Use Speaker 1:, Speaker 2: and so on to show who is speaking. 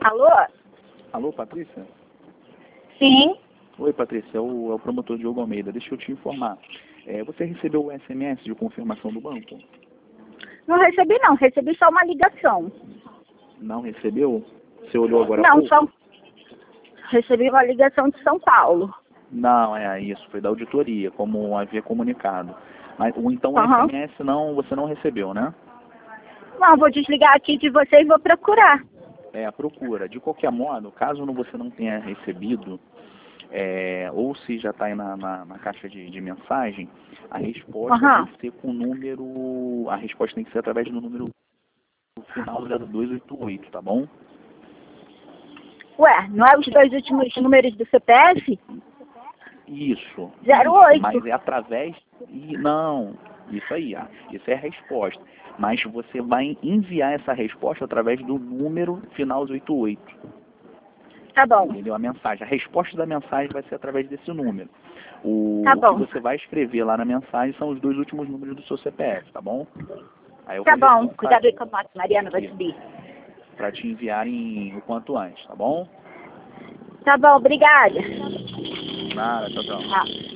Speaker 1: Alô?
Speaker 2: Alô, Patrícia?
Speaker 1: Sim.
Speaker 2: Oi, Patrícia, é o promotor Diogo Almeida. Deixa eu te informar. Você recebeu o SMS de confirmação do banco?
Speaker 1: Não recebi não, recebi só uma ligação.
Speaker 2: Não recebeu? Você olhou agora há
Speaker 1: Não,
Speaker 2: pouco?
Speaker 1: só recebi uma ligação de São Paulo.
Speaker 2: Não, é isso, foi da auditoria, como havia comunicado. Mas então o
Speaker 1: Aham.
Speaker 2: SMS não, você não recebeu, né?
Speaker 1: Não, vou desligar aqui de você e vou procurar.
Speaker 2: É a procura. De qualquer modo, caso você não tenha recebido, ou se já está aí na caixa de mensagem, a resposta
Speaker 1: Aham.
Speaker 2: tem que ser com o número. A resposta tem que ser através do número final 0288, tá bom?
Speaker 1: Ué, não é os dois últimos números do CPF?
Speaker 2: Isso.
Speaker 1: 08.
Speaker 2: Mas é através. Não, isso aí, isso é a resposta. Mas você vai enviar essa resposta através do número final 88.
Speaker 1: Tá bom.
Speaker 2: Entendeu? A mensagem. A resposta da mensagem vai ser através desse número.
Speaker 1: Tá
Speaker 2: O que
Speaker 1: bom.
Speaker 2: você vai escrever lá na mensagem são os dois últimos números do seu CPF, tá bom? Aí eu
Speaker 1: Tá
Speaker 2: vou
Speaker 1: bom.
Speaker 2: reforçar
Speaker 1: Cuidado aí com a moto, Mariana vai subir.
Speaker 2: para te enviarem o quanto antes, tá bom?
Speaker 1: Tá bom, obrigada.
Speaker 2: Nada, tchau, tchau.
Speaker 1: Tá.